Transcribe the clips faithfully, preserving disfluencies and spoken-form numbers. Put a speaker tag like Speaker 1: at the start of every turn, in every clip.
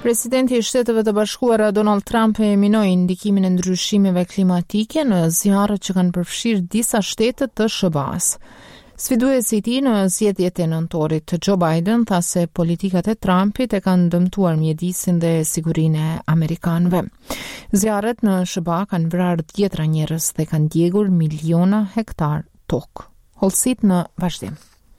Speaker 1: Presidenti i Shteteve të Bashkuara Donald Trump e minoi ndikimin e ndryshimeve klimatike në zjarret që kanë përfshirë disa shtete të S B A-s. Sfiduesi i tij në zgjedhjet e nëntorit, Joe Biden tha se politikat e Trumpit e kanë dëmtuar mjedisin dhe sigurinë e amerikanëve. Zjarret në S B A kanë vrarë dhjetra njerëz dhe kanë djegur miliona hektar tokë. Hollësit në vazhdim.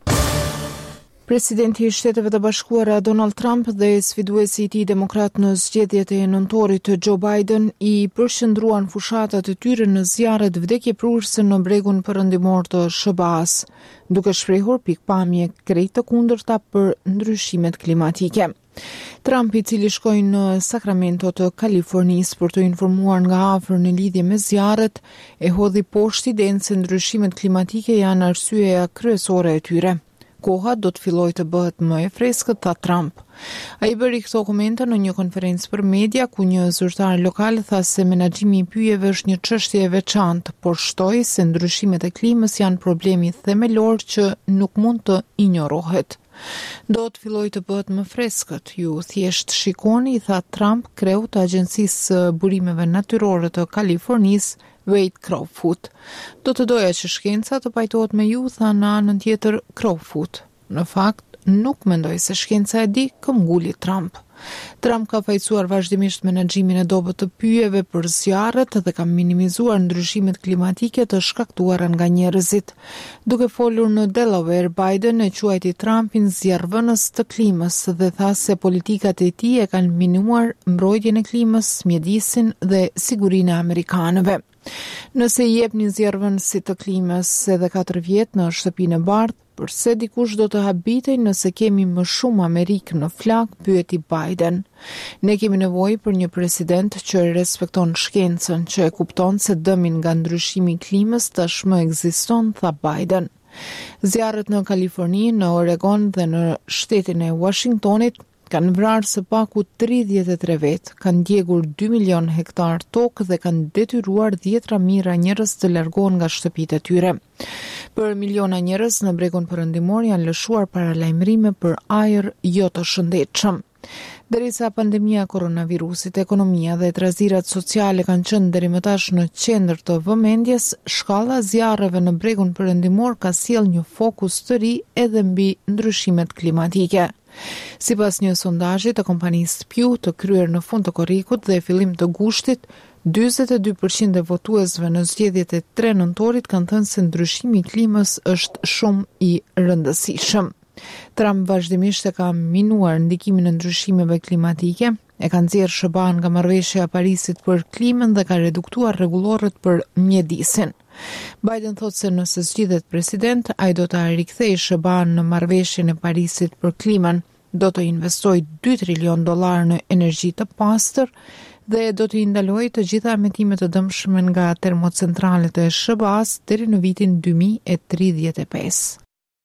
Speaker 1: Presidenti i Shteteve të Bashkuara Donald Trump dhe sfiduesi i tij demokrat në zgjedhjet e nëntorit Joe Biden i përshëndruan fushatat e tyre në zjarret vdekjeprurëse në bregun perëndimor të S B A-s, duke shprehur pikpamje krejt të kundërta për ndryshimet klimatike. Trump, i cili shkoi në Sacramento të Kalifornisë për të informuar nga afër në lidhje me zjarret, e hodhi poshtë idenë se ndryshimet klimatike janë arsyeja kryesore e tyre. Koha do të fillojë të bëhet më e freskët, tha Trump. Ai bëri këto komente në një konferencë për media ku një zyrtar lokal tha se menaxhimi i pyjeve është një çështje e veçantë, por shtoi se ndryshimet e klimës janë problemi themelor që nuk mund të injorohet. Do të fillojë të bëhet më freskët, ju thjesht shikoni, tha Trump kreu të Agjencisë Burimeve Natyrore të Kalifornisë, Wade Crowfoot. Do të doja që shkenca të pajtohet me ju, tha në anën tjetër Crowfoot. Në fakt, nuk mendoj se shkenca e di, këmbguli Trump. Trump ka fajsuar vazhdimisht menaxhimin e dobët të pyjeve për zjarret dhe ka minimizuar ndryshimet klimatike të shkaktuara nga njerëzit. Duke folur në Delaware, Biden e quajti Trumpin zjarrvënës të klimës dhe tha se politikat e tij e kanë minuar mbrojtjen e klimës, mjedisin dhe sigurinë e amerikanëve. Nëse i jepni zjarrvënësit të klimës edhe katër vjet në shtëpinë e bardhë, përse dikush do të habitej nëse kemi më shumë Amerikë në flak, pyeti Biden. Ne kemi nevojë për një president që respekton shkencën, që e kupton se dëmi nga ndryshimi i klimës tashmë ekziston, tha Biden. Zjarret në Kaliforni, në Oregon dhe në shtetin e Washingtonit kanë vrarë së paku tridhjetë e tre vet, kanë djegur dy milion hektar tokë dhe kanë detyruar dhjetra mijëra njerëz të largohen nga shtëpitë e tyre. Për miliona njerëz në bregun perëndimor janë lëshuar paralajmërime për ajër jo të shëndetshëm. Derisa pandemia koronavirusit, ekonomia dhe trazirat sociale kanë qenë deri më tash në qendër të vëmendjes, shkalla zjarreve në bregun perëndimor ka sjellë një fokus të ri edhe mbi ndryshimet klimatike. Sipas një sondazhi të kompanisë Pew të kryer në fund të korrikut dhe fillim të gushtit, njëzet e dy përqind e votuesve në zgjedhjet e tre nëntorit kanë thënë se ndryshimi i klimës është shumë i rëndësishëm. Trump vazhdimisht e ka minuar ndikimin e ndryshimeve klimatike, e ka nxjerrë S B A nga marrëveshja e Parisit për klimën dhe ka reduktuar rregullorët për mjedisin. Biden thotë se nëse zgjidhet president, ai do ta rikthejë S B A në marrëveshjen e Parisit për klimën, do të investojë dy trilion dollar në energji të pastër dhe do të ndalojë të gjitha emetimet të dëmshme nga termocentralet e S B A-s deri në vitin dy mijë e tridhjetë e pesë.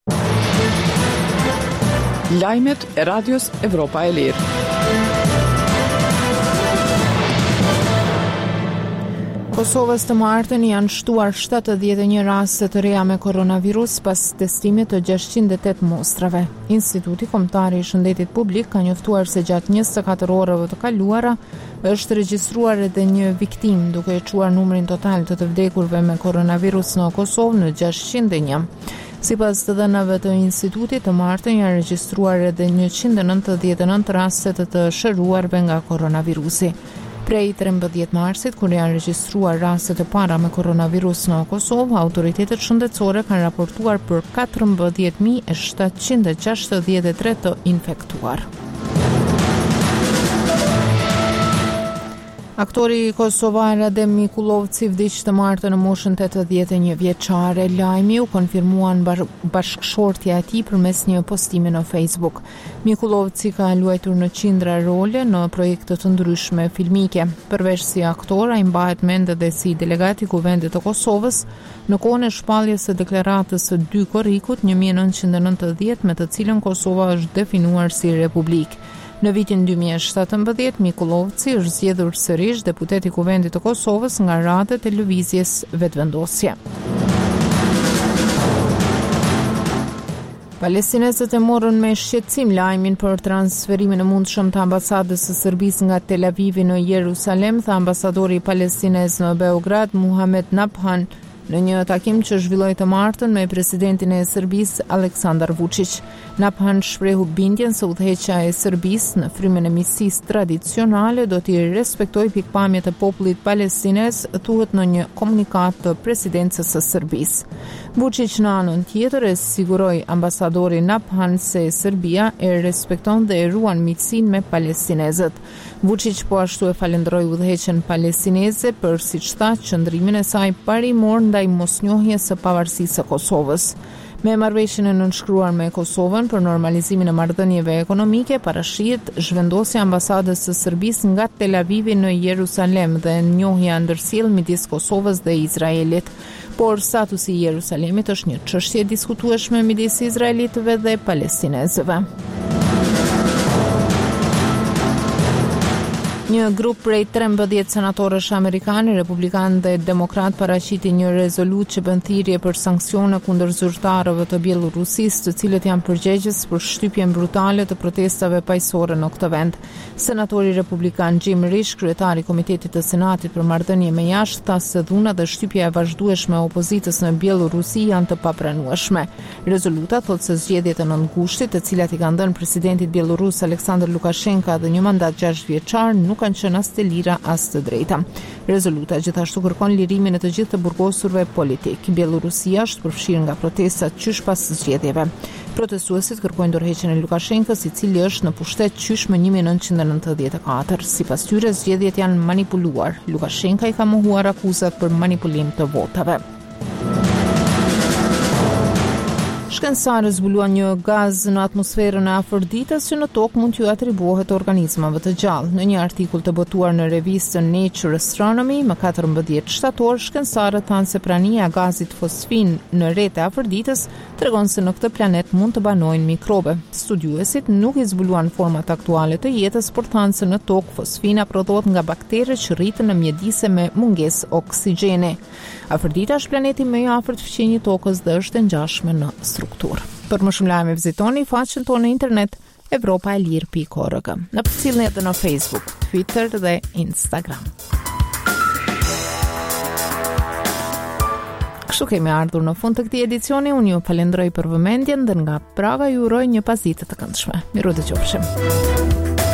Speaker 2: Lajmet e Radios Evropa e Lirë.
Speaker 1: Kosovës të martën janë shtuar shtatëdhjetë e një raste të reja me koronavirus pas testimit të gjashtëqind e tetë mostrave. Instituti Kombëtar i Shëndetit Publik ka njoftuar se gjatë njëzet e katër orëve të kaluara është regjistruar edhe një viktim, duke e quar numrin total të të vdekurve me koronavirus në Kosovë në gjashtëqind e një. Sipas të dhënave të institutit, të martën janë regjistruar edhe njëqind e nëntëdhjetë e nëntë raste të të shëruarve nga koronavirusi. Prej trembëdhjetë marsit, kur janë regjistruar rastet e para me koronavirus në Kosovë, autoritetet shëndetësore kanë raportuar për katërmbëdhjetë mijë e shtatëqind e gjashtëdhjetë e tre të infektuar. Aktori kosovar Adem Mikullovci vdiq të martën në moshën tetëdhjetë e një vjeçare. Lajmi u konfirmuan bashkëshortja e tij përmes një postimi në Facebook. Mikullovci ka luajtur në qindra role në projekte të ndryshme filmike. Përveç si aktor, ai mbahet mend edhe si delegat i Kuvendit të Kosovës në kohën e shpalljes së deklaratës së dy korrikut një mijë e nëntëqind e nëntëdhjetë, me të cilën Kosova është definuar si republikë. Në vitin dy mijë e shtatëmbëdhjetë, Mikullovci është zgjedhur sërish deputet i Kuvendit të Kosovës nga radet e lëvizjes vetëvendosje. Palestinezët e morën me shqetësim lajmin për transferimin e mundshëm të ambasadës së Serbisë nga Tel Avivi në Jerusalem, tha ambasadori palestinez në Beograd, Muhamet Nabhan, në një takim që zhvilloi të martën me presidentin e Serbisë Aleksandar Vučić. Nabhan shprehu bindjen se udhëheqja e Serbisë në frymën e miqësisë tradicionale do t'i respektojë pikpamjet e popullit palestinez, thuhet në një komunikat të presidencës së Serbisë. Vučić në anën tjetër e siguroi ambasadori Nabhan se Serbia e respekton dhe e ruan miqësinë me palestinezët. Vučić po ashtu e falenderoi udhëheqjen palestineze për, siç tha, qëndrimin e saj parimor ndaj mosnjohjes së pavarësisë së Kosovës. Me marrëveshjen e nënshkruar me Kosovën për normalizimin e marrëdhënieve ekonomike, parashihet zhvendosja e ambasadës së Serbisë nga Tel Avivi në Jerusalem dhe njohja ndërsjellë midis Kosovës dhe Izraelit. Por statusi i Jerusalemit është një çështje e diskutueshme midis izraelitëve dhe palestinezëve. Një grup prej trembëdhjetë senatorësh amerikanë, republikan dhe demokrat paraqiti një rezolutë që bën thirrje për sanksione kundër zyrtarëve të Bielorusisë, të cilët janë përgjegjës për shtypjen brutale të protestave paqësore në këtë vend. Senatori republikan Jim Risch, kryetari i Komitetit të Senatit për marrëdhënie me jashtë, tha se dhuna dhe shtypja e vazhdueshme e opozitës në Bielorusi janë të papranueshme. Rezoluta thotë se zgjedhjet e nëntë gushtit, të cilat i kanë dhënë presidentit bielorus Aleksandr Lukashenko dhe një mandat gjashtë vjeçar, nuk kanë qenë as të lira as të drejta. Rezoluta gjithashtu kërkon lirimin e të gjithë të burgosurve politik. Bielorusia është përfshirë nga protestat qysh pas zgjedhjeve. Protestuesit kërkojnë dorëheqjen e Lukashenkës, i cili është në pushtet qysh më një mijë e nëntëqind e nëntëdhjetë e katër. Sipas tyre, zgjedhjet janë manipuluar. Lukashenka i ka mohuar akuzat për manipulim të votave. Shkencëtarët zbuluan një gaz në atmosferën e afërditës që në tokë mund t'ju atribuohet organizmave të gjallë. Në një artikull të botuar në revistën Nature Astronomy më katërmbëdhjetë shtator, shkencëtarët thanë se prania e gazit fosfin në rrjetet e afërditës tregon se në këtë planet mund të banojnë mikrobe. Studiuesit nuk i zbuluan format aktuale të jetës, por thanë se në tokë fosfina prodhohet nga bakterët që rriten në mjedise me mungesë oksigjeni. Afërdita është planeti më i afërt fqinjit tokës dhe është e ngjashme në strukturë. Për më shumë lajme vizitoni faqen tonë në internet europa e lirë pikë org. Na përcjellni edhe në Facebook, Twitter dhe Instagram. Kështu kemi ardhur në fund të këtij edicioni. Unë ju falenderoj për vëmendjen dhe nga Praga ju uroj një pasditë të këndshme. Miru dëgjofshim.